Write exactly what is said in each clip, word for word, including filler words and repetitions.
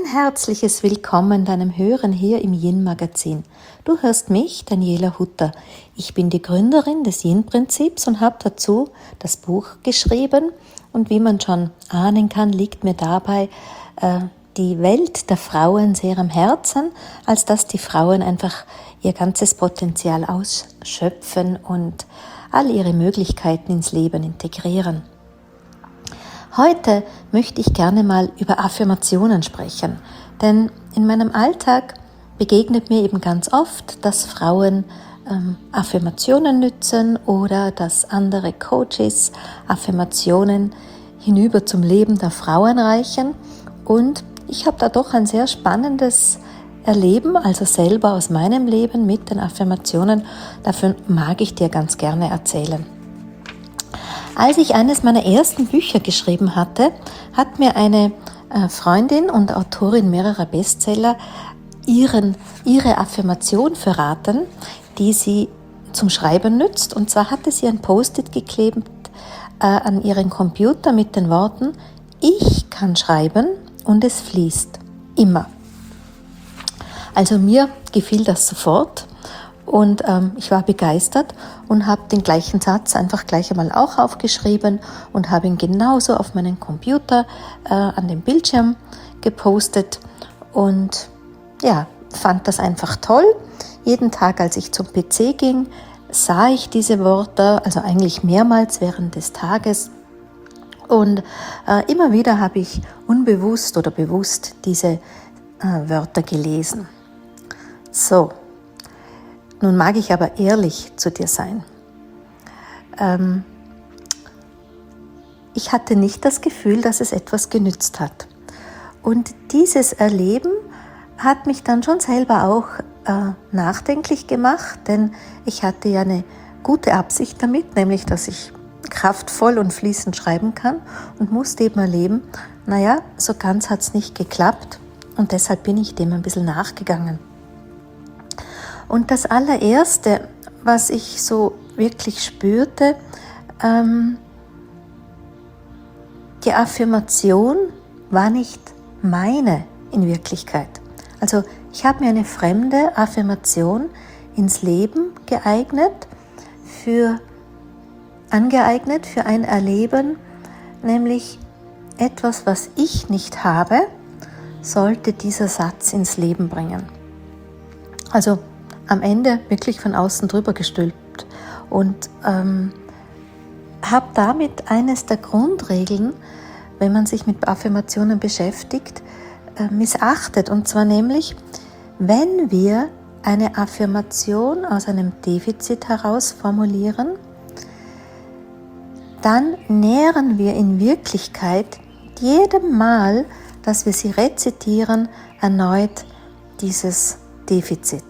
herzliches Willkommen deinem Hören hier im Yin-Magazin. Du hörst mich, Daniela Hutter. Ich bin die Gründerin des Yin-Prinzips und habe dazu das Buch geschrieben. Und wie man schon ahnen kann, liegt mir dabei äh, die Welt der Frauen sehr am Herzen, als dass die Frauen einfach ihr ganzes Potenzial ausschöpfen und all ihre Möglichkeiten ins Leben integrieren. Heute möchte ich gerne mal über Affirmationen sprechen, denn in meinem Alltag begegnet mir eben ganz oft, dass Frauen ähm, Affirmationen nützen oder dass andere Coaches Affirmationen hinüber zum Leben der Frauen reichen, und ich habe da doch ein sehr spannendes Erleben, also selber aus meinem Leben mit den Affirmationen. Davon mag ich dir ganz gerne erzählen. Als ich eines meiner ersten Bücher geschrieben hatte, hat mir eine Freundin und Autorin mehrerer Bestseller ihren, ihre Affirmation verraten, die sie zum Schreiben nützt. Und zwar hatte sie ein Post-it geklebt äh, an ihren Computer mit den Worten: Ich kann schreiben und es fließt. Immer. Also mir gefiel das sofort. Und ähm, ich war begeistert und habe den gleichen Satz einfach gleich einmal auch aufgeschrieben und habe ihn genauso auf meinen Computer äh, an den Bildschirm gepostet und ja, fand das einfach toll. Jeden Tag, als ich zum P C ging, sah ich diese Worte, also eigentlich mehrmals während des Tages, und äh, immer wieder habe ich unbewusst oder bewusst diese äh, Wörter gelesen. So. Nun mag ich aber ehrlich zu dir sein. Ähm, ich hatte nicht das Gefühl, dass es etwas genützt hat. Und dieses Erleben hat mich dann schon selber auch äh, nachdenklich gemacht, denn ich hatte ja eine gute Absicht damit, nämlich, dass ich kraftvoll und fließend schreiben kann, und musste eben erleben, naja, so ganz hat es nicht geklappt, und deshalb bin ich dem ein bisschen nachgegangen. Und das allererste, was ich so wirklich spürte, ähm, die Affirmation war nicht meine in Wirklichkeit. Also ich habe mir eine fremde Affirmation ins Leben geeignet, für, angeeignet für ein Erleben, nämlich etwas, was ich nicht habe, sollte dieser Satz ins Leben bringen. Also am Ende wirklich von außen drüber gestülpt und ähm, habe damit eines der Grundregeln, wenn man sich mit Affirmationen beschäftigt, äh, missachtet. Und zwar nämlich, wenn wir eine Affirmation aus einem Defizit heraus formulieren, dann nähren wir in Wirklichkeit jedem Mal, dass wir sie rezitieren, erneut dieses Defizit.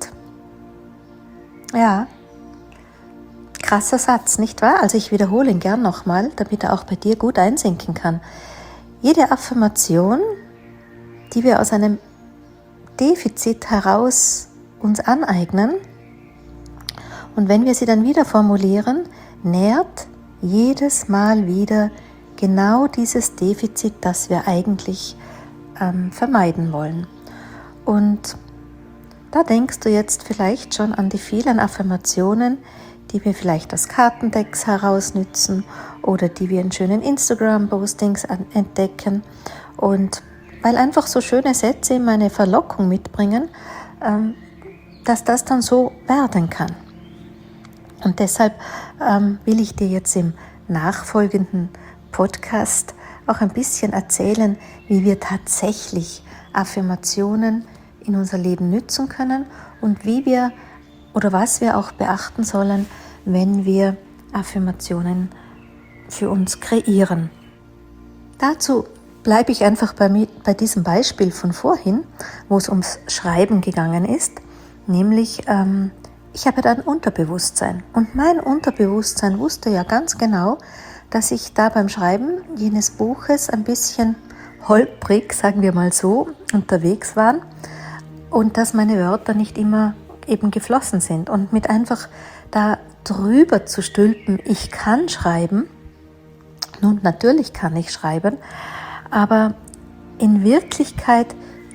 Ja, krasser Satz, nicht wahr? Also ich wiederhole ihn gern nochmal, damit er auch bei dir gut einsinken kann. Jede Affirmation, die wir aus einem Defizit heraus uns aneignen, und wenn wir sie dann wieder formulieren, nährt jedes Mal wieder genau dieses Defizit, das wir eigentlich ähm, vermeiden wollen. Und da denkst du jetzt vielleicht schon an die vielen Affirmationen, die wir vielleicht aus Kartendecks herausnützen oder die wir in schönen Instagram-Postings entdecken. Und weil einfach so schöne Sätze immer eine Verlockung mitbringen, ähm, dass das dann so werden kann. Und deshalb ähm, will ich dir jetzt im nachfolgenden Podcast auch ein bisschen erzählen, wie wir tatsächlich Affirmationen in unser Leben nützen können und wie wir oder was wir auch beachten sollen, wenn wir Affirmationen für uns kreieren. Dazu bleibe ich einfach bei, mir, bei diesem Beispiel von vorhin, wo es ums Schreiben gegangen ist, nämlich ähm, ich habe da ein Unterbewusstsein, und mein Unterbewusstsein wusste ja ganz genau, dass ich da beim Schreiben jenes Buches ein bisschen holprig, sagen wir mal so, unterwegs war und dass meine Wörter nicht immer eben geflossen sind. Und mit einfach da drüber zu stülpen, ich kann schreiben, nun natürlich kann ich schreiben, aber in Wirklichkeit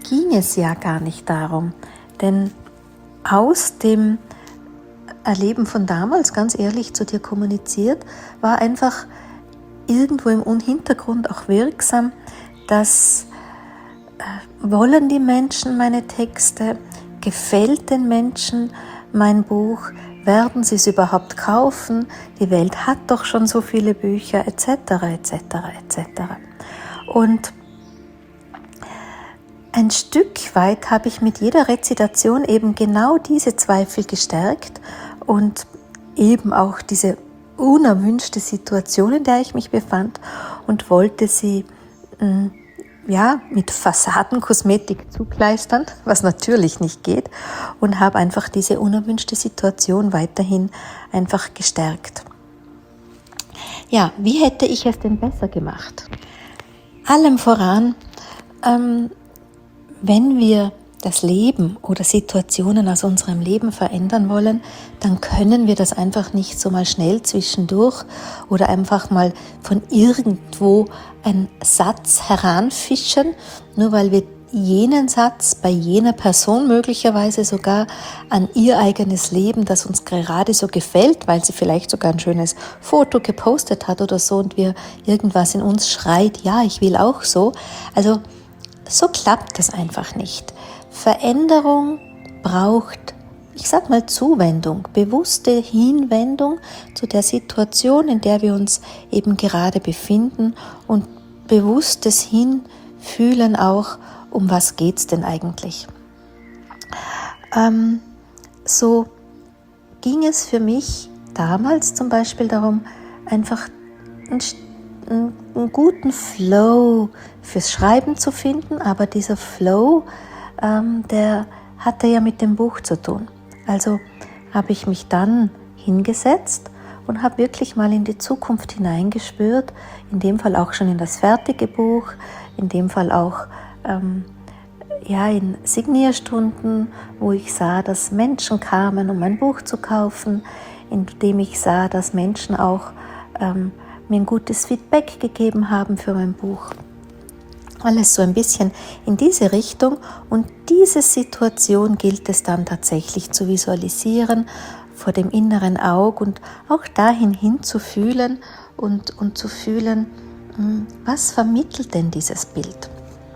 ging es ja gar nicht darum, denn aus dem Erleben von damals, ganz ehrlich zu dir kommuniziert, war einfach irgendwo im Hintergrund auch wirksam, dass äh, wollen die Menschen meine Texte, gefällt den Menschen mein Buch, werden sie es überhaupt kaufen, die Welt hat doch schon so viele Bücher, et cetera et cetera et cetera. Und ein Stück weit habe ich mit jeder Rezitation eben genau diese Zweifel gestärkt und eben auch diese unerwünschte Situation, in der ich mich befand, und wollte sie mh, ja, mit Fassadenkosmetik zukleistern, was natürlich nicht geht, und habe einfach diese unerwünschte Situation weiterhin einfach gestärkt. Ja, wie hätte ich es denn besser gemacht? Allem voran, ähm, wenn wir das Leben oder Situationen aus unserem Leben verändern wollen, dann können wir das einfach nicht so mal schnell zwischendurch oder einfach mal von irgendwo einen Satz heranfischen, nur weil wir jenen Satz bei jener Person möglicherweise sogar an ihr eigenes Leben, das uns gerade so gefällt, weil sie vielleicht sogar ein schönes Foto gepostet hat oder so und wir irgendwas in uns schreit, ja, ich will auch so. Also so klappt das einfach nicht. Veränderung braucht, ich sag mal, Zuwendung, bewusste Hinwendung zu der Situation, in der wir uns eben gerade befinden, und bewusstes Hinfühlen auch, um was geht's denn eigentlich. Ähm, so ging es für mich damals zum Beispiel darum, einfach ein einen guten Flow fürs Schreiben zu finden, aber dieser Flow, ähm, der hatte ja mit dem Buch zu tun. Also habe ich mich dann hingesetzt und habe wirklich mal in die Zukunft hineingespürt, in dem Fall auch schon in das fertige Buch, in dem Fall auch ähm, ja, in Signierstunden, wo ich sah, dass Menschen kamen, um mein Buch zu kaufen, in dem ich sah, dass Menschen auch ähm, mir ein gutes Feedback gegeben haben für mein Buch. Alles so ein bisschen in diese Richtung, und diese Situation gilt es dann tatsächlich zu visualisieren vor dem inneren Auge und auch dahin hinzufühlen und, und zu fühlen, was vermittelt denn dieses Bild?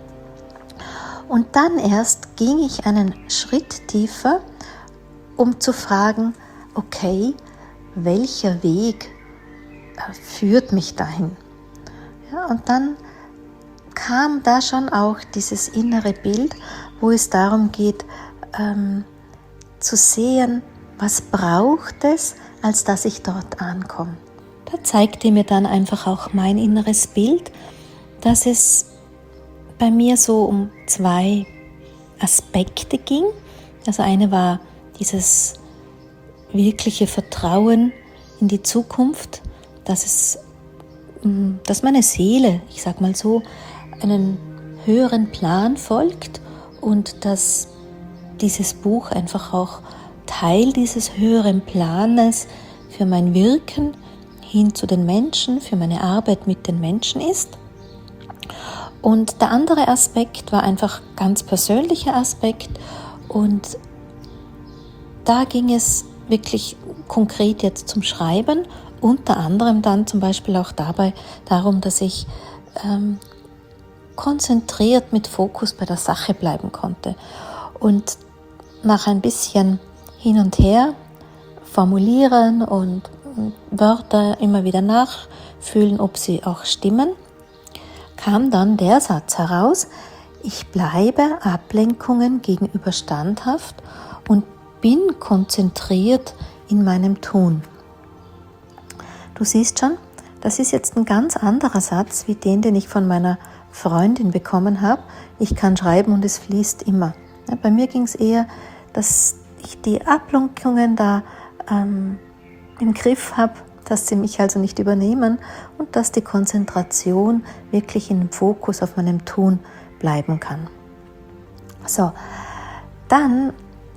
Und dann erst ging ich einen Schritt tiefer, um zu fragen, okay, welcher Weg führt mich dahin? Ja, und dann kam da schon auch dieses innere Bild, wo es darum geht, ähm, zu sehen, was braucht es, als dass ich dort ankomme. Da zeigte mir dann einfach auch mein inneres Bild, dass es bei mir so um zwei Aspekte ging. Also eine war dieses wirkliche Vertrauen in die Zukunft, dass es, dass meine Seele, ich sag mal so, einen höheren Plan folgt und dass dieses Buch einfach auch Teil dieses höheren Planes für mein Wirken hin zu den Menschen, für meine Arbeit mit den Menschen ist. Und der andere Aspekt war einfach ganz persönlicher Aspekt, und da ging es wirklich konkret jetzt zum Schreiben, unter anderem dann zum Beispiel auch dabei darum, dass ich ähm, konzentriert mit Fokus bei der Sache bleiben konnte. Und nach ein bisschen hin und her formulieren und Wörter immer wieder nachfühlen, ob sie auch stimmen, kam dann der Satz heraus: Ich bleibe Ablenkungen gegenüber standhaft und bin konzentriert in meinem Tun. Du siehst schon, das ist jetzt ein ganz anderer Satz wie den, den ich von meiner Freundin bekommen habe. Ich kann schreiben und es fließt immer. Ja, bei mir ging es eher, dass ich die Ablenkungen da ähm, im Griff habe, dass sie mich also nicht übernehmen und dass die Konzentration wirklich in dem Fokus auf meinem Tun bleiben kann. So, dann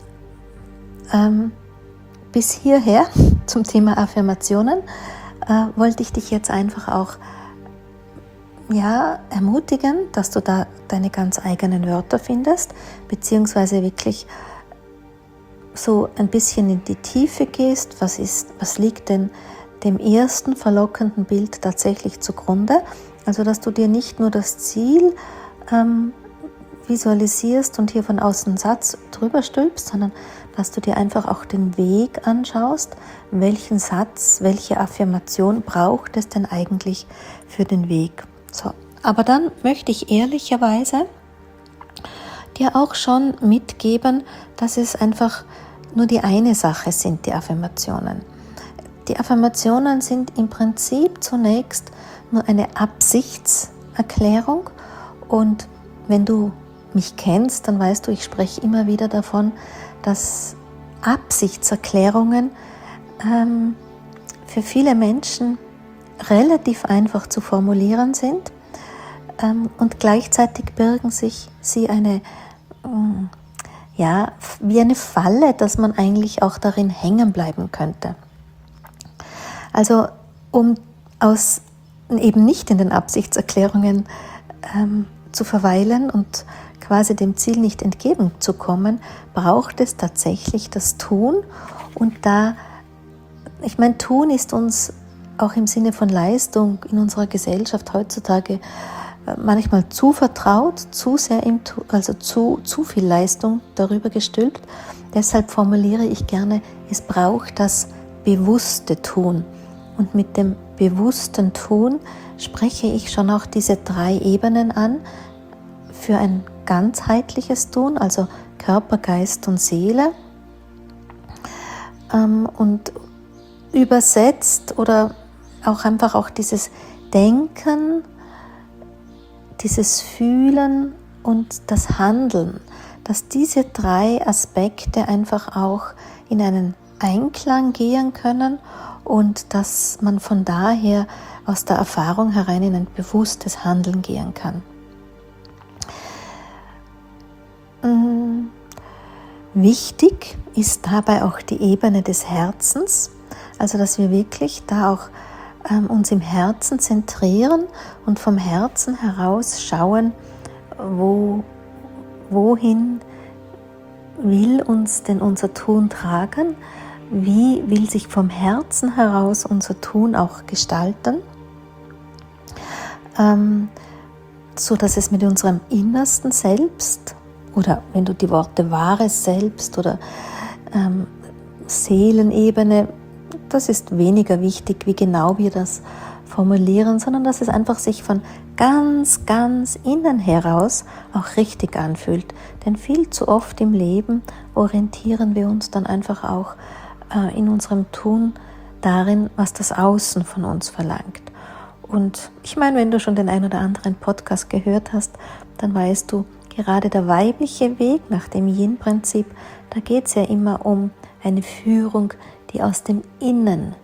ähm, bis hierher zum Thema Affirmationen äh, wollte ich dich jetzt einfach auch ja, ermutigen, dass du da deine ganz eigenen Wörter findest, beziehungsweise wirklich so ein bisschen in die Tiefe gehst. Was ist, was liegt denn dem ersten verlockenden Bild tatsächlich zugrunde? Also, dass du dir nicht nur das Ziel ähm, visualisierst und hier von außen einen Satz drüber stülpst, sondern dass du dir einfach auch den Weg anschaust, welchen Satz, welche Affirmation braucht es denn eigentlich für den Weg. So, aber dann möchte ich ehrlicherweise dir auch schon mitgeben, dass es einfach nur die eine Sache sind, die Affirmationen. Die Affirmationen sind im Prinzip zunächst nur eine Absichtserklärung, und wenn du mich kennst, dann weißt du, ich spreche immer wieder davon, dass Absichtserklärungen ähm, für viele Menschen relativ einfach zu formulieren sind, ähm, und gleichzeitig birgen sich sie eine, ähm, ja, wie eine Falle, dass man eigentlich auch darin hängen bleiben könnte. Also um aus eben nicht in den Absichtserklärungen ähm, zu verweilen und quasi dem Ziel nicht entgegenzukommen, braucht es tatsächlich das Tun. Und da, ich meine, Tun ist uns auch im Sinne von Leistung in unserer Gesellschaft heutzutage manchmal zu vertraut, zu sehr im, also zu, zu viel Leistung darüber gestülpt. Deshalb formuliere ich gerne, es braucht das bewusste Tun. Und mit dem bewussten Tun spreche ich schon auch diese drei Ebenen an für ein ganzheitliches Tun, also Körper, Geist und Seele. Und übersetzt oder auch einfach auch dieses Denken, dieses Fühlen und das Handeln, dass diese drei Aspekte einfach auch in einen Einklang gehen können und dass man von daher aus der Erfahrung herein in ein bewusstes Handeln gehen kann. Wichtig ist dabei auch die Ebene des Herzens, also dass wir wirklich da auch ähm, uns im Herzen zentrieren und vom Herzen heraus schauen, wo, wohin will uns denn unser Tun tragen, wie will sich vom Herzen heraus unser Tun auch gestalten, ähm, so dass es mit unserem innersten Selbst, oder wenn du die Worte wahres Selbst oder ähm, Seelenebene, das ist weniger wichtig, wie genau wir das formulieren, sondern dass es einfach sich von ganz, ganz innen heraus auch richtig anfühlt. Denn viel zu oft im Leben orientieren wir uns dann einfach auch äh, in unserem Tun darin, was das Außen von uns verlangt. Und ich meine, wenn du schon den ein oder anderen Podcast gehört hast, dann weißt du, gerade der weibliche Weg nach dem Yin-Prinzip, da geht es ja immer um eine Führung, die aus dem Innen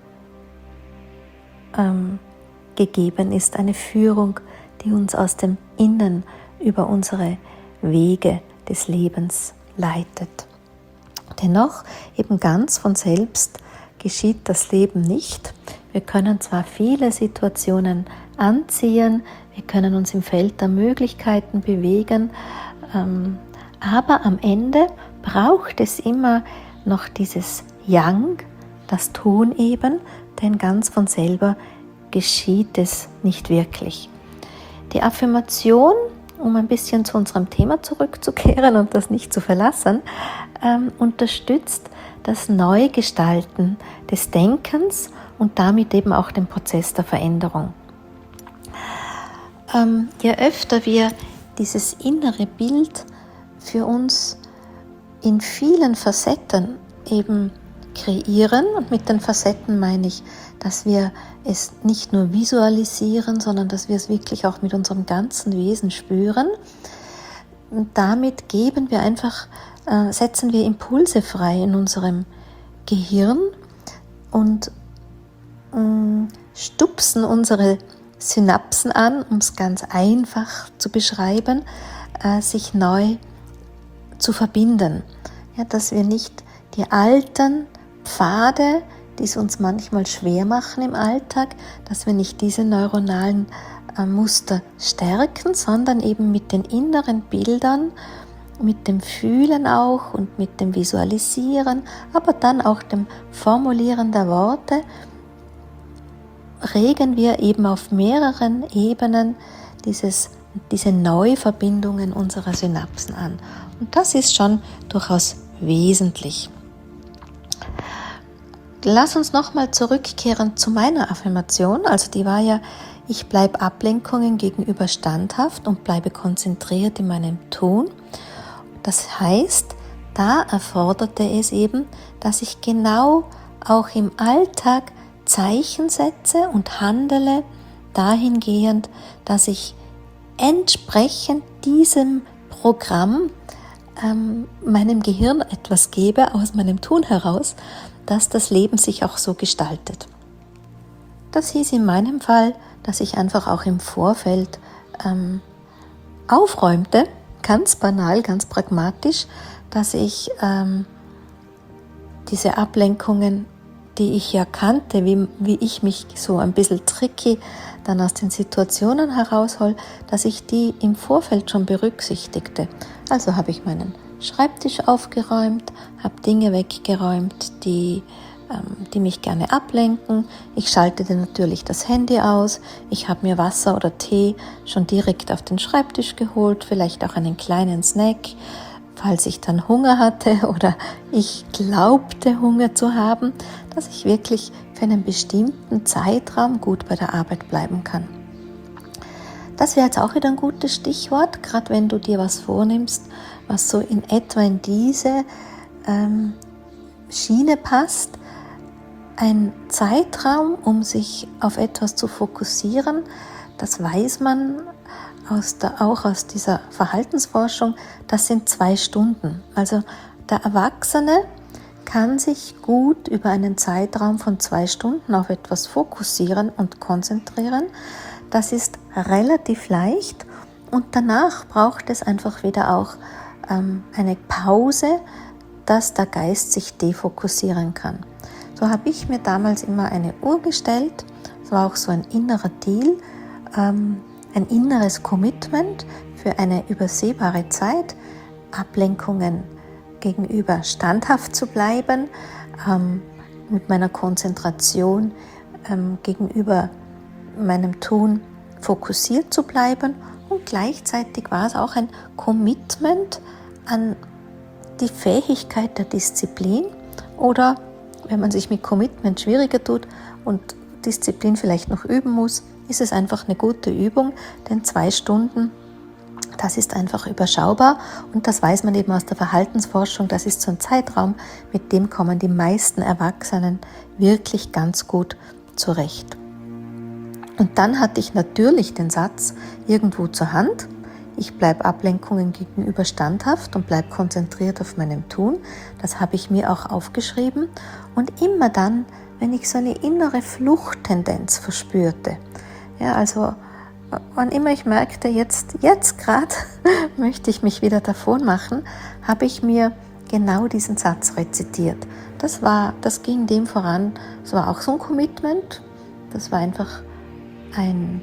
ähm, gegeben ist. Eine Führung, die uns aus dem Innen über unsere Wege des Lebens leitet. Dennoch, eben ganz von selbst geschieht das Leben nicht. Wir können zwar viele Situationen anziehen, wir können uns im Feld der Möglichkeiten bewegen, ähm, aber am Ende braucht es immer noch dieses Yang, das Tun eben, denn ganz von selber geschieht es nicht wirklich. Die Affirmation, um ein bisschen zu unserem Thema zurückzukehren und das nicht zu verlassen, ähm, unterstützt das Neugestalten des Denkens und damit eben auch den Prozess der Veränderung. Ähm, je öfter wir dieses innere Bild für uns in vielen Facetten eben kreieren, und mit den Facetten meine ich, dass wir es nicht nur visualisieren, sondern dass wir es wirklich auch mit unserem ganzen Wesen spüren. Und damit geben wir einfach, äh, setzen wir Impulse frei in unserem Gehirn und äh, stupsen unsere Synapsen an, um es ganz einfach zu beschreiben, äh, sich neu zu verbinden. Ja, dass wir nicht die alten Pfade, die es uns manchmal schwer machen im Alltag, dass wir nicht diese neuronalen äh, Muster stärken, sondern eben mit den inneren Bildern, mit dem Fühlen auch und mit dem Visualisieren, aber dann auch dem Formulieren der Worte, regen wir eben auf mehreren Ebenen dieses, diese Neuverbindungen unserer Synapsen an. Und das ist schon durchaus wesentlich. Lass uns nochmal zurückkehren zu meiner Affirmation. Also die war ja, ich bleibe Ablenkungen gegenüber standhaft und bleibe konzentriert in meinem Tun. Das heißt, da erforderte es eben, dass ich genau auch im Alltag Zeichen setze und handele dahingehend, dass ich entsprechend diesem Programm ähm, meinem Gehirn etwas gebe aus meinem Tun heraus, dass das Leben sich auch so gestaltet. Das hieß in meinem Fall, dass ich einfach auch im Vorfeld ähm, aufräumte, ganz banal, ganz pragmatisch, dass ich ähm, diese Ablenkungen, die ich ja kannte, wie, wie ich mich so ein bisschen tricky dann aus den Situationen heraushol, dass ich die im Vorfeld schon berücksichtigte. Also habe ich meinen Schreibtisch aufgeräumt, habe Dinge weggeräumt, die, ähm, die mich gerne ablenken. Ich schaltete natürlich das Handy aus. Ich habe mir Wasser oder Tee schon direkt auf den Schreibtisch geholt, vielleicht auch einen kleinen Snack, falls ich dann Hunger hatte oder ich glaubte, Hunger zu haben, dass ich wirklich für einen bestimmten Zeitraum gut bei der Arbeit bleiben kann. Das wäre jetzt auch wieder ein gutes Stichwort, gerade wenn du dir was vornimmst, was so in etwa in diese ähm, Schiene passt. Ein Zeitraum, um sich auf etwas zu fokussieren, das weiß man aus der, auch aus dieser Verhaltensforschung, das sind zwei Stunden. Also der Erwachsene kann sich gut über einen Zeitraum von zwei Stunden auf etwas fokussieren und konzentrieren. Das ist relativ leicht und danach braucht es einfach wieder auch ähm, eine Pause, dass der Geist sich defokussieren kann. So habe ich mir damals immer eine Uhr gestellt. Das war auch so ein innerer Deal, ähm, ein inneres Commitment für eine übersehbare Zeit, Ablenkungen gegenüber standhaft zu bleiben, ähm, mit meiner Konzentration ähm, gegenüber meinem Tun fokussiert zu bleiben und gleichzeitig war es auch ein Commitment an die Fähigkeit der Disziplin oder wenn man sich mit Commitment schwieriger tut und Disziplin vielleicht noch üben muss, ist es einfach eine gute Übung, denn zwei Stunden, das ist einfach überschaubar und das weiß man eben aus der Verhaltensforschung, das ist so ein Zeitraum, mit dem kommen die meisten Erwachsenen wirklich ganz gut zurecht. Und dann hatte ich natürlich den Satz irgendwo zur Hand, ich bleibe Ablenkungen gegenüber standhaft und bleibe konzentriert auf meinem Tun. Das habe ich mir auch aufgeschrieben und immer dann, wenn ich so eine innere Fluchttendenz verspürte, ja, also wann immer ich merkte, jetzt, jetzt gerade möchte ich mich wieder davon machen, habe ich mir genau diesen Satz rezitiert. Das war, das ging dem voran, es war auch so ein Commitment, das war einfach ein,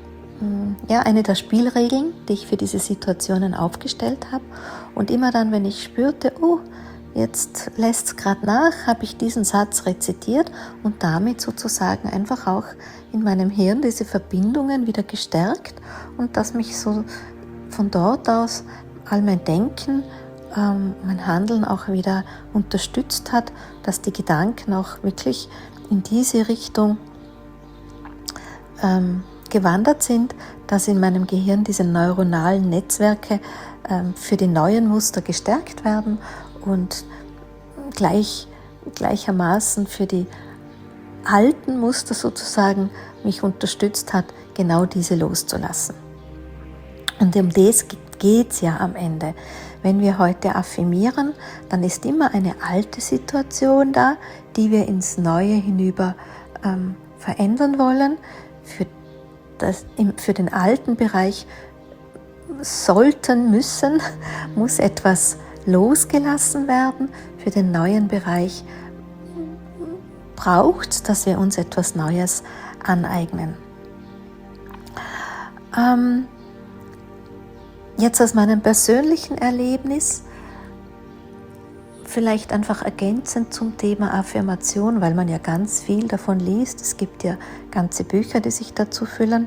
ja, eine der Spielregeln, die ich für diese Situationen aufgestellt habe. Und immer dann, wenn ich spürte, oh, jetzt lässt es gerade nach, habe ich diesen Satz rezitiert und damit sozusagen einfach auch in meinem Hirn diese Verbindungen wieder gestärkt und dass mich so von dort aus all mein Denken, ähm, mein Handeln auch wieder unterstützt hat, dass die Gedanken auch wirklich in diese Richtung ähm, gewandert sind, dass in meinem Gehirn diese neuronalen Netzwerke ähm, für die neuen Muster gestärkt werden und gleich, gleichermaßen für die alten Muster sozusagen mich unterstützt hat, genau diese loszulassen. Und um das geht es ja am Ende. Wenn wir heute affirmieren, dann ist immer eine alte Situation da, die wir ins Neue hinüber ähm, verändern wollen. Für, das, im, für den alten Bereich sollten, müssen, muss etwas losgelassen werden. Für den neuen Bereich braucht es, dass wir uns etwas Neues aneignen. Ähm, jetzt aus meinem persönlichen Erlebnis, vielleicht einfach ergänzend zum Thema Affirmation, weil man ja ganz viel davon liest. Es gibt ja ganze Bücher, die sich dazu füllen.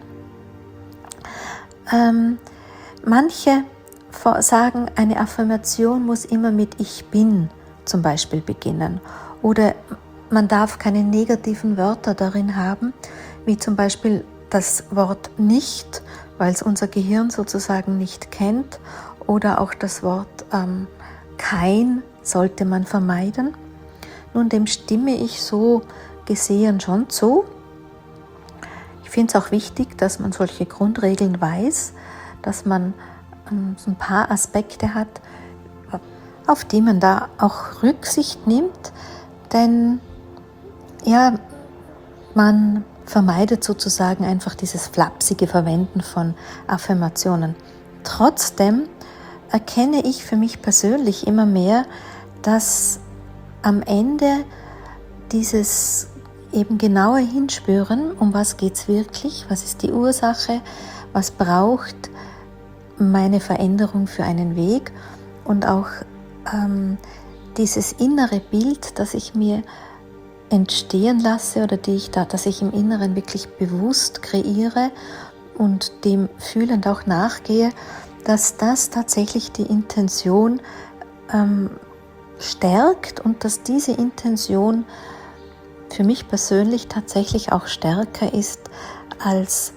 Ähm, manche sagen, eine Affirmation muss immer mit Ich bin zum Beispiel beginnen. Oder man darf keine negativen Wörter darin haben, wie zum Beispiel das Wort nicht, weil es unser Gehirn sozusagen nicht kennt. Oder auch das Wort ähm, kein sollte man vermeiden. Nun, dem stimme ich so gesehen schon zu. Ich finde es auch wichtig, dass man solche Grundregeln weiß, dass man ähm, so ein paar Aspekte hat, auf die man da auch Rücksicht nimmt, denn ja, man vermeidet sozusagen einfach dieses flapsige Verwenden von Affirmationen. Trotzdem erkenne ich für mich persönlich immer mehr, dass am Ende dieses eben genaue Hinspüren, um was geht es wirklich, was ist die Ursache, was braucht meine Veränderung für einen Weg und auch ähm, dieses innere Bild, das ich mir entstehen lasse oder die ich da, dass ich im Inneren wirklich bewusst kreiere und dem fühlend auch nachgehe, dass das tatsächlich die Intention ähm, stärkt und dass diese Intention für mich persönlich tatsächlich auch stärker ist, als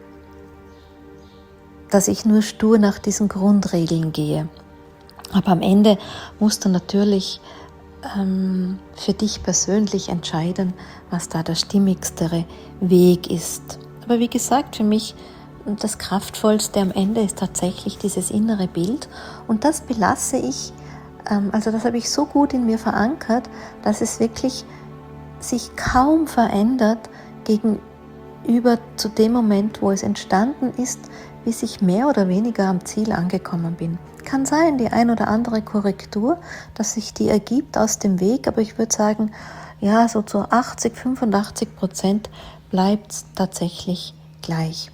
dass ich nur stur nach diesen Grundregeln gehe. Aber am Ende musst du natürlich ähm, für dich persönlich entscheiden, was da der stimmigste Weg ist. Aber wie gesagt, für mich das Kraftvollste am Ende ist tatsächlich dieses innere Bild und das belasse ich, ähm, also das habe ich so gut in mir verankert, dass es wirklich sich kaum verändert gegenüber zu dem Moment, wo es entstanden ist, bis ich mehr oder weniger am Ziel angekommen bin. Kann sein, die ein oder andere Korrektur, dass sich die ergibt aus dem Weg, aber ich würde sagen, ja, so zu achtzig, fünfundachtzig Prozent bleibt es tatsächlich gleich.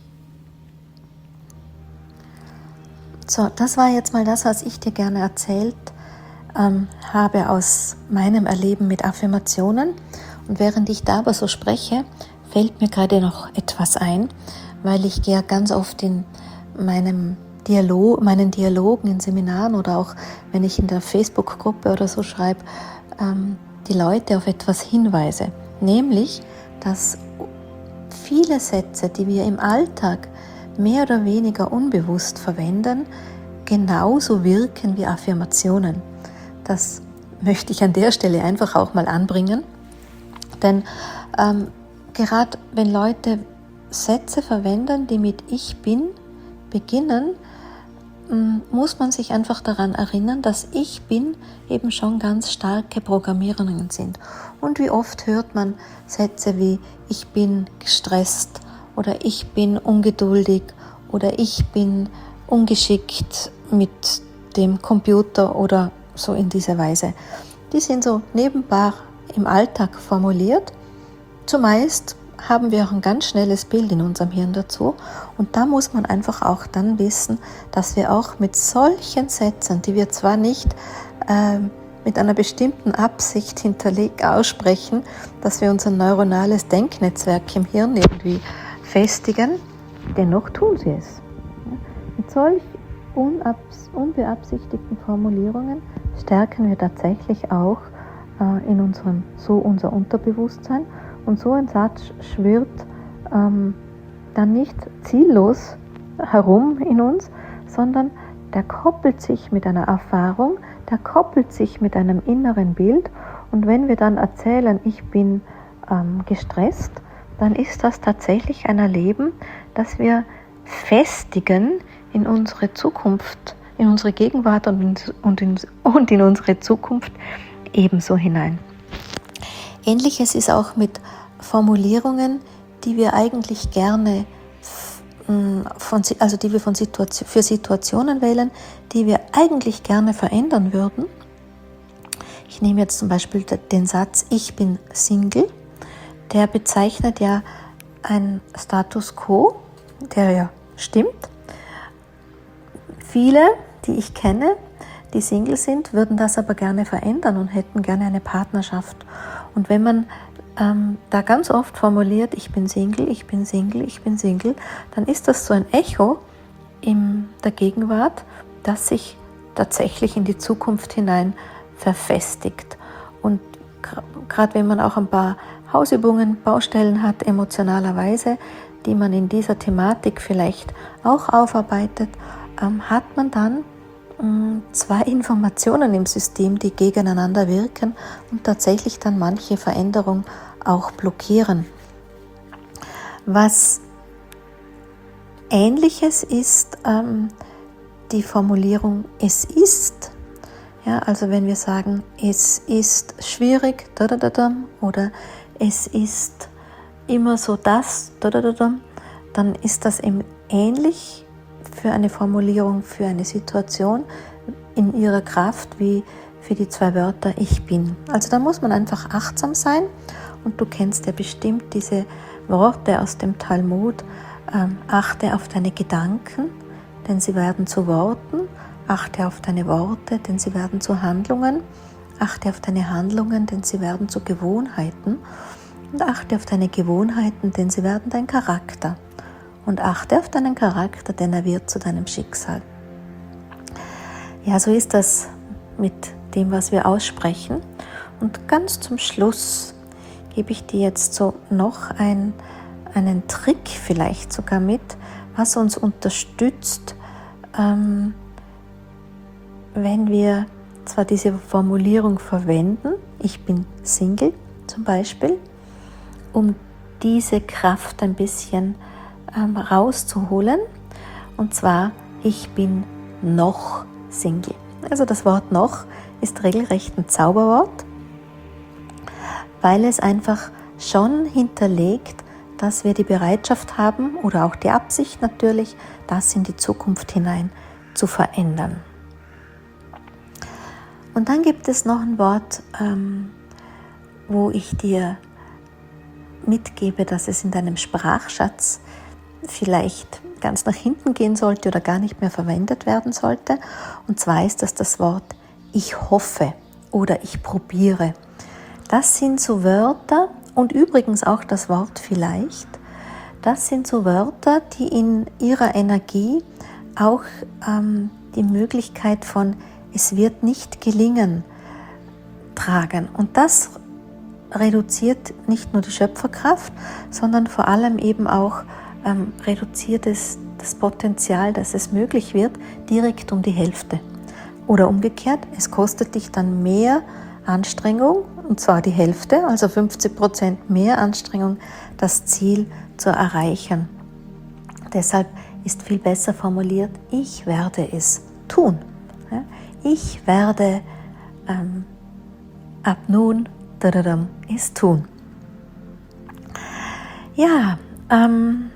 So, das war jetzt mal das, was ich dir gerne erzählt ähm, habe aus meinem Erleben mit Affirmationen. Und während ich da aber so spreche, fällt mir gerade noch etwas ein, weil ich gehe ganz oft in meinem Dialog, meinen Dialogen in Seminaren oder auch wenn ich in der Facebook-Gruppe oder so schreibe, ähm, die Leute auf etwas hinweise. Nämlich, dass viele Sätze, die wir im Alltag mehr oder weniger unbewusst verwenden, genauso wirken wie Affirmationen. Das möchte ich an der Stelle einfach auch mal anbringen. Denn ähm, gerade wenn Leute Sätze verwenden, die mit Ich bin beginnen, ähm, muss man sich einfach daran erinnern, dass Ich bin eben schon ganz starke Programmierungen sind. Und wie oft hört man Sätze wie Ich bin gestresst oder Ich bin ungeduldig oder Ich bin ungeschickt mit dem Computer oder so in dieser Weise. Die sind so nebenbei im Alltag formuliert. Zumeist haben wir auch ein ganz schnelles Bild in unserem Hirn dazu und da muss man einfach auch dann wissen, dass wir auch mit solchen Sätzen, die wir zwar nicht äh, mit einer bestimmten Absicht hinterlegt aussprechen, dass wir unser neuronales Denknetzwerk im Hirn irgendwie festigen, dennoch tun sie es. Mit solch unabs- unbeabsichtigten Formulierungen stärken wir tatsächlich auch in unserem, so unser Unterbewusstsein und so ein Satz schwirrt ähm, dann nicht ziellos herum in uns, sondern der koppelt sich mit einer Erfahrung, der koppelt sich mit einem inneren Bild und wenn wir dann erzählen, ich bin ähm, gestresst, dann ist das tatsächlich ein Erleben, das wir festigen in unsere Zukunft, in unsere Gegenwart und in, und in, und in unsere Zukunft ebenso hinein. Ähnliches ist auch mit Formulierungen, die wir eigentlich gerne von, also die wir von Situation, für Situationen wählen, die wir eigentlich gerne verändern würden. Ich nehme jetzt zum Beispiel den Satz Ich bin Single. Der bezeichnet ja einen Status quo, der ja stimmt. Viele, die ich kenne, die Single sind, würden das aber gerne verändern und hätten gerne eine Partnerschaft. Und wenn man ähm, da ganz oft formuliert, ich bin Single, ich bin Single, ich bin Single, dann ist das so ein Echo in der Gegenwart, das sich tatsächlich in die Zukunft hinein verfestigt. Und gerade wenn man auch ein paar Hausübungen, Baustellen hat, emotionalerweise, die man in dieser Thematik vielleicht auch aufarbeitet, ähm, hat man dann ähm, zwei Informationen im System, die gegeneinander wirken und tatsächlich dann manche Veränderung auch blockieren. Was Ähnliches ist ähm, die Formulierung es ist. Ja, also wenn wir sagen, es ist schwierig oder es ist immer so das, dann ist das eben ähnlich für eine Formulierung, für eine Situation in ihrer Kraft wie für die zwei Wörter ich bin. Also da muss man einfach achtsam sein und du kennst ja bestimmt diese Worte aus dem Talmud, ähm, achte auf deine Gedanken, denn sie werden zu Worten, achte auf deine Worte, denn sie werden zu Handlungen, achte auf deine Handlungen, denn sie werden zu Gewohnheiten und achte auf deine Gewohnheiten, denn sie werden dein Charakter und achte auf deinen Charakter, denn er wird zu deinem Schicksal. Ja, so ist das mit dem, was wir aussprechen. Und ganz zum Schluss gebe ich dir jetzt so noch ein, einen Trick vielleicht sogar mit, was uns unterstützt, ähm, wenn wir zwar diese Formulierung verwenden, ich bin Single zum Beispiel, um diese Kraft ein bisschen ähm, rauszuholen, und zwar ich bin noch Single. Also das Wort noch ist regelrecht ein Zauberwort, weil es einfach schon hinterlegt, dass wir die Bereitschaft haben oder auch die Absicht natürlich, das in die Zukunft hinein zu verändern. Und dann gibt es noch ein Wort, ähm, wo ich dir mitgebe, dass es in deinem Sprachschatz vielleicht ganz nach hinten gehen sollte oder gar nicht mehr verwendet werden sollte. Und zwar ist das das Wort ich hoffe oder ich probiere. Das sind so Wörter und übrigens auch das Wort vielleicht. Das sind so Wörter, die in ihrer Energie auch ähm, die Möglichkeit von es wird nicht gelingen tragen. Und das reduziert nicht nur die Schöpferkraft, sondern vor allem eben auch ähm, reduziert es das Potenzial, dass es möglich wird, direkt um die Hälfte. Oder umgekehrt, es kostet dich dann mehr Anstrengung, und zwar die Hälfte, also fünfzig Prozent mehr Anstrengung, das Ziel zu erreichen. Deshalb ist viel besser formuliert, ich werde es tun. Ja? Ich werde ähm, ab nun es tun. Ja, ähm,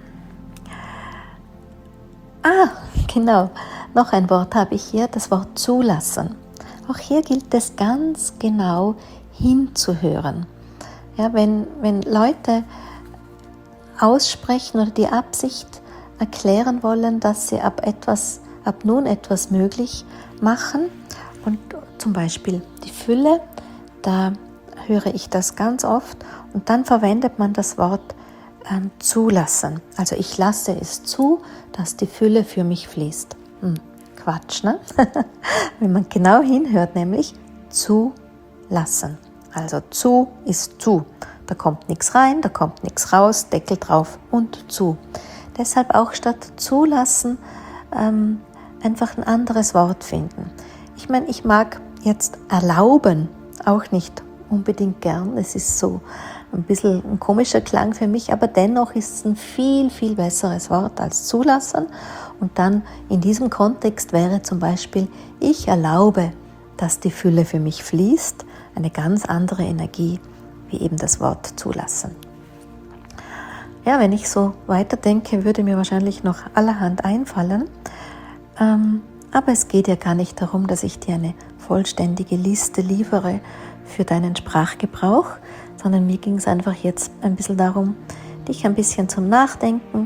ah, genau, noch ein Wort habe ich hier, das Wort zulassen. Auch hier gilt es ganz genau hinzuhören. Ja, wenn, wenn Leute aussprechen oder die Absicht erklären wollen, dass sie ab, etwas, ab nun etwas möglich machen und zum Beispiel die Fülle, da höre ich das ganz oft und dann verwendet man das Wort ähm, zulassen. Also ich lasse es zu, dass die Fülle für mich fließt. Hm, Quatsch, ne? Wenn man genau hinhört, nämlich zulassen. Also zu ist zu. Da kommt nichts rein, da kommt nichts raus, Deckel drauf und zu. Deshalb auch statt zulassen ähm, einfach ein anderes Wort finden. Ich meine, ich mag jetzt erlauben auch nicht unbedingt gern. Es ist so ein bisschen ein komischer Klang für mich, aber dennoch ist es ein viel, viel besseres Wort als zulassen. Und dann in diesem Kontext wäre zum Beispiel, ich erlaube, dass die Fülle für mich fließt, eine ganz andere Energie wie eben das Wort zulassen. Ja, wenn ich so weiterdenke, würde mir wahrscheinlich noch allerhand einfallen. Ähm, aber es geht ja gar nicht darum, dass ich dir eine vollständige Liste liefere für deinen Sprachgebrauch, sondern mir ging es einfach jetzt ein bisschen darum, dich ein bisschen zum Nachdenken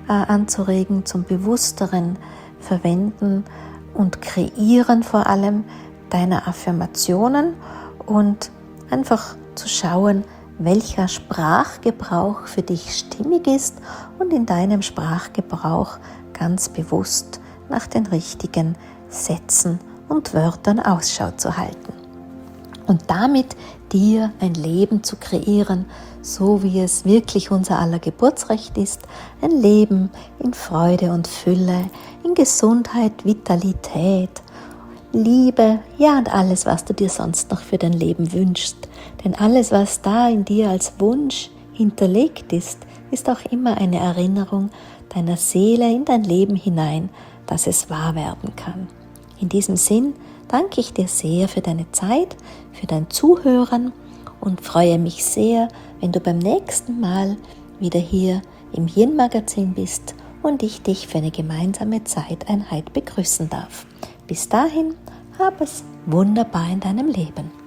äh, anzuregen, zum bewussteren Verwenden und Kreieren vor allem deiner Affirmationen und einfach zu schauen, welcher Sprachgebrauch für dich stimmig ist und in deinem Sprachgebrauch ganz bewusst nach den richtigen Sätzen und Wörtern Ausschau zu halten. Und damit dir ein Leben zu kreieren, so wie es wirklich unser aller Geburtsrecht ist, ein Leben in Freude und Fülle, in Gesundheit, Vitalität, Liebe, ja und alles, was du dir sonst noch für dein Leben wünschst. Denn alles, was da in dir als Wunsch hinterlegt ist, ist auch immer eine Erinnerung deiner Seele in dein Leben hinein, dass es wahr werden kann. In diesem Sinn danke ich dir sehr für deine Zeit, für dein Zuhören und freue mich sehr, wenn du beim nächsten Mal wieder hier im Yin-Magazin bist und ich dich für eine gemeinsame Zeiteinheit begrüßen darf. Bis dahin, hab es wunderbar in deinem Leben.